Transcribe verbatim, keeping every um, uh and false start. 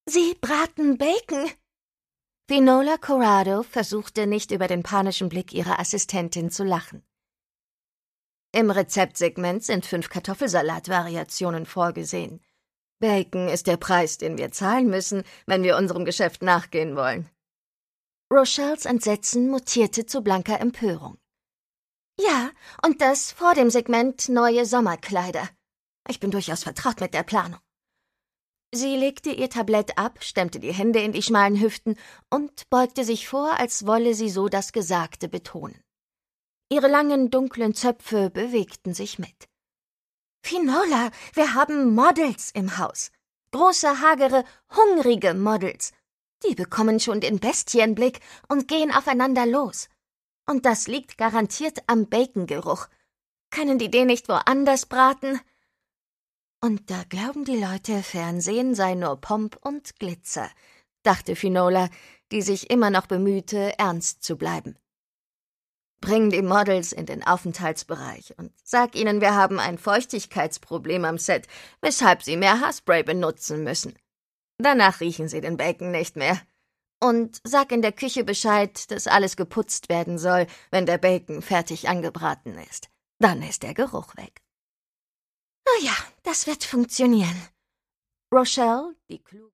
Sie braten Bacon!« Finola Corrado versuchte nicht über den panischen Blick ihrer Assistentin zu lachen. »Im Rezeptsegment sind fünf Kartoffelsalat-Variationen vorgesehen. Bacon ist der Preis, den wir zahlen müssen, wenn wir unserem Geschäft nachgehen wollen.« Rochelles Entsetzen mutierte zu blanker Empörung. »Ja, und das vor dem Segment neue Sommerkleider. Ich bin durchaus vertraut mit der Planung.« Sie legte ihr Tablett ab, stemmte die Hände in die schmalen Hüften und beugte sich vor, als wolle sie so das Gesagte betonen. Ihre langen, dunklen Zöpfe bewegten sich mit. »Finola, wir haben Models im Haus. Große, hagere, hungrige Models. Die bekommen schon den Bestienblick und gehen aufeinander los. Und das liegt garantiert am Bacongeruch. Können die den nicht woanders braten?« »Und da glauben die Leute, Fernsehen sei nur Pomp und Glitzer«, dachte Finola, die sich immer noch bemühte, ernst zu bleiben. »Bring die Models in den Aufenthaltsbereich und sag ihnen, wir haben ein Feuchtigkeitsproblem am Set, weshalb sie mehr Haarspray benutzen müssen. Danach riechen sie den Bacon nicht mehr. Und sag in der Küche Bescheid, dass alles geputzt werden soll, wenn der Bacon fertig angebraten ist. Dann ist der Geruch weg.« »Na ja, das wird funktionieren.« Rochelle, die klug